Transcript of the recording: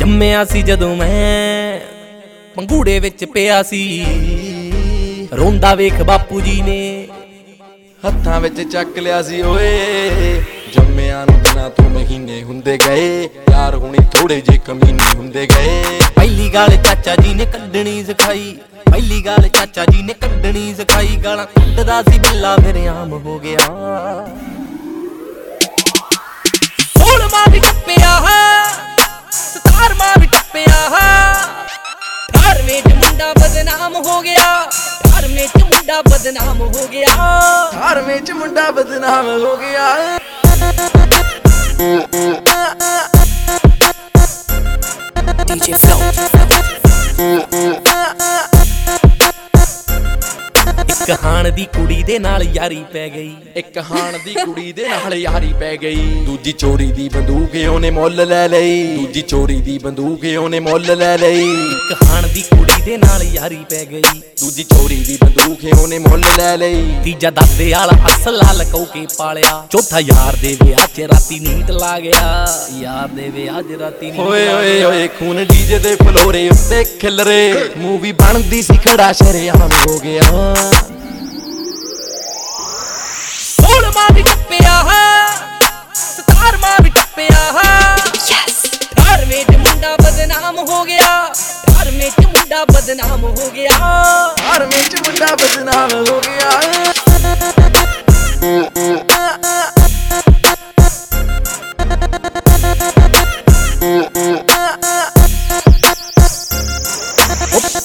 ਜੰਮਿਆ ਸੀ ਜਦੋਂ ਮੈਂ ਪੰਗੂੜੇ ਵਿੱਚ ਪਿਆ ਸੀ, ਰੋਂਦਾ ਵੇਖ ਬਾਪੂ ਜੀ ਨੇ ਹੱਥਾਂ ਵਿੱਚ ਚੱਕ ਲਿਆ ਸੀ ਓਏ। ਜੰਮਿਆਂ ਨੂੰ ਦਿਨਾਂ ਤੋਂ ਮਹੀਨੇ ਹੁੰਦੇ ਗਏ, ਯਾਰ ਹੁਣੀ ਥੋੜੇ ਜੇ ਕਮੀਨੇ ਹੁੰਦੇ ਗਏ। ਪਹਿਲੀ ਗਾਲ ਚਾਚਾ ਜੀ ਨੇ ਕੱਢਣੀ ਸਿਖਾਈ, ਪਹਿਲੀ ਗਾਲ ਚਾਚਾ ਜੀ ਨੇ ਕੱਢਣੀ ਸਿਖਾਈ। ਗਾਲਾਂ ਕੱਢਦਾ ਸੀ ਬਿੱਲਾ ਫਿਰ ਆਮ ਹੋ ਗਿਆ। 16ਵਾਂ ਵੀ ਟੱਪਿਆ 17ਵਾਂ ਵੀ ਟੱਪਿਆ, 18ਵੇਂ ਚ ਮੁੰਡਾ ਬਦਨਾਮ ਹੋ ਗਿਆ, 18ਵੇਂ ਚ ਮੁੰਡਾ ਬਦਨਾਮ ਹੋ ਗਿਆ, 18ਵੇਂ ਚ ਮੁੰਡਾ ਬਦਨਾਮ ਹੋ ਗਿਆ। DJ Flow ਇੱਕ ਹਾਣ ਦੀ ਕੁੜੀ ਦੇ ਨਾਲ ਯਾਰੀ ਪੈ ਗਈ, ਇੱਕ ਹਾਣ ਦੀ ਕੁੜੀ ਦੇ ਨਾਲ ਯਾਰੀ ਪੈ ਗਈ। ਦੂਜੀ ਚੋਰੀ ਦੀ ਬੰਦੂਕ ਉਹਨੇ ਮੁੱਲ ਲੈ ਲਈ, ਦੂਜੀ ਚੋਰੀ ਦੀ ਬੰਦੂਕ ਉਹਨੇ ਮੁੱਲ ਲੈ ਲਈ। ਇੱਕ ਹਾਣ ਦੀ ਕੁੜੀ ਦੇ ਨਾਲ ਯਾਰੀ ਪੈ ਗਈ, ਦੂਜੀ ਚੋਰੀ ਦੀ ਬੰਦੂਕ ਉਹਨੇ ਮੁੱਲ ਲੈ ਲਈ। ਤੀਜਾ ਦਾਦੇ ਵਾਲਾ ਅਸਲਾ ਲਕੋ ਕੇ ਪਾਲਿਆ, ਚੌਥਾ ਯਾਰ ਦੇ ਵਿਆਹ 'ਚ ਰਾਤੀ ਨੀਂਦ ਲਾ ਗਿਆ, ਯਾਰ ਦੇ ਵਿਆਹ 'ਚ ਰਾਤੀ ਨੀਂਦ ਓਏ ਓਏ ਓਏ ਖੂਨ ਡੀਜੇ ਦੇ ਫਲੋਰੇ ਉੱਤੇ ਖਿਲਰੇ, ਮੂਵੀ ਬਣਦੀ ਸੀ ਖੜਾ ਸ਼ਰੇਆਮ ਹੋ ਗਿਆ। 16ਵਾਂ ਵੀ ਟੱਪਿਆ 17ਵਾਂ ਵੀ ਟੱਪਿਆ, 18ਵੇਂ ਚ ਮੁੰਡਾ ਬਦਨਾਮ ਹੋ ਗਿਆ, 18ਵੇਂ ਚ ਮੁੰਡਾ ਬਦਨਾਮ ਹੋ ਗਿਆ, 18ਵੇਂ ਚ ਮੁੰਡਾ ਬਦਨਾਮ ਹੋ ਗਿਆ।